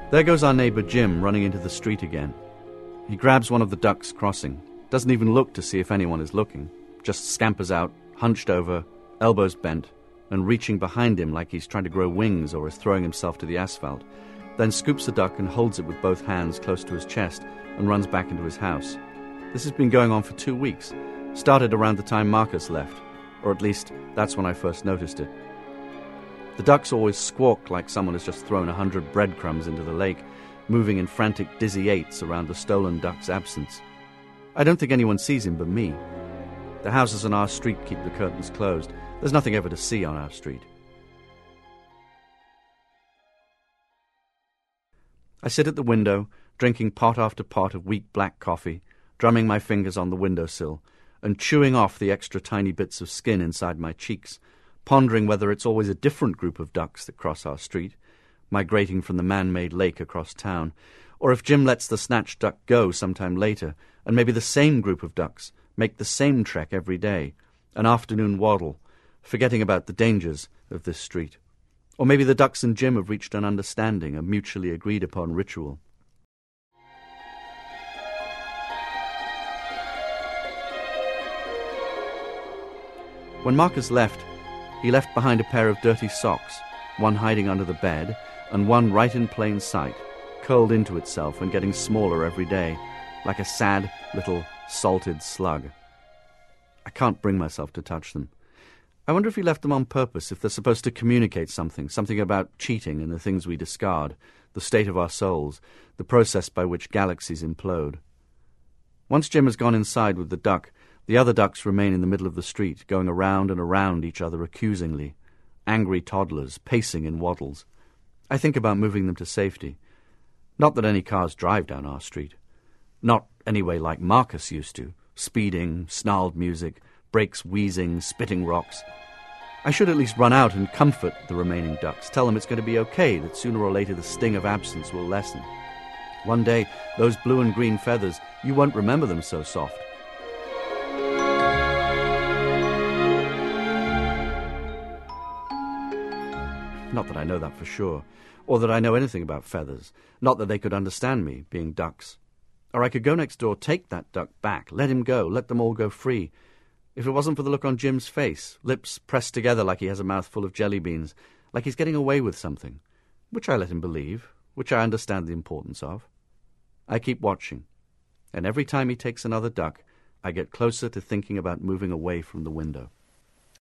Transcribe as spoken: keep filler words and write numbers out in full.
There goes our neighbour Jim running into the street again. He grabs one of the ducks crossing, doesn't even look to see if anyone is looking, just scampers out, hunched over, elbows bent, and reaching behind him like he's trying to grow wings or is throwing himself to the asphalt, then scoops the duck and holds it with both hands close to his chest and runs back into his house. This has been going on for two weeks, started around the time Marcus left, or at least that's when I first noticed it. The ducks always squawk like someone has just thrown a hundred breadcrumbs into the lake, moving in frantic dizzy eights around the stolen duck's absence. I don't think anyone sees him but me. The houses on our street keep the curtains closed. There's nothing ever to see on our street. I sit at the window, drinking pot after pot of weak black coffee, drumming my fingers on the windowsill, and chewing off the extra tiny bits of skin inside my cheeks, pondering whether it's always a different group of ducks that cross our street, migrating from the man-made lake across town, or if Jim lets the snatched duck go sometime later, and maybe the same group of ducks make the same trek every day, an afternoon waddle, forgetting about the dangers of this street. Or maybe the ducks and Jim have reached an understanding, a mutually agreed-upon ritual. When Marcus left, he left behind a pair of dirty socks, one hiding under the bed, and one right in plain sight, curled into itself and getting smaller every day, like a sad little salted slug. I can't bring myself to touch them. I wonder if he left them on purpose, if they're supposed to communicate something, something about cheating and the things we discard, the state of our souls, the process by which galaxies implode. Once Jim has gone inside with the duck, the other ducks remain in the middle of the street, going around and around each other accusingly, angry toddlers, pacing in waddles. I think about moving them to safety. Not that any cars drive down our street. Not anyway like Marcus used to, speeding, snarled music, brakes wheezing, spitting rocks. I should at least run out and comfort the remaining ducks, tell them it's going to be okay, that sooner or later the sting of absence will lessen. One day, those blue and green feathers, you won't remember them so soft. Not that I know that for sure, or that I know anything about feathers, not that they could understand me, being ducks. Or I could go next door, take that duck back, let him go, let them all go free. If it wasn't for the look on Jim's face, lips pressed together like he has a mouthful of jelly beans, like he's getting away with something, which I let him believe, which I understand the importance of. I keep watching, and every time he takes another duck, I get closer to thinking about moving away from the window.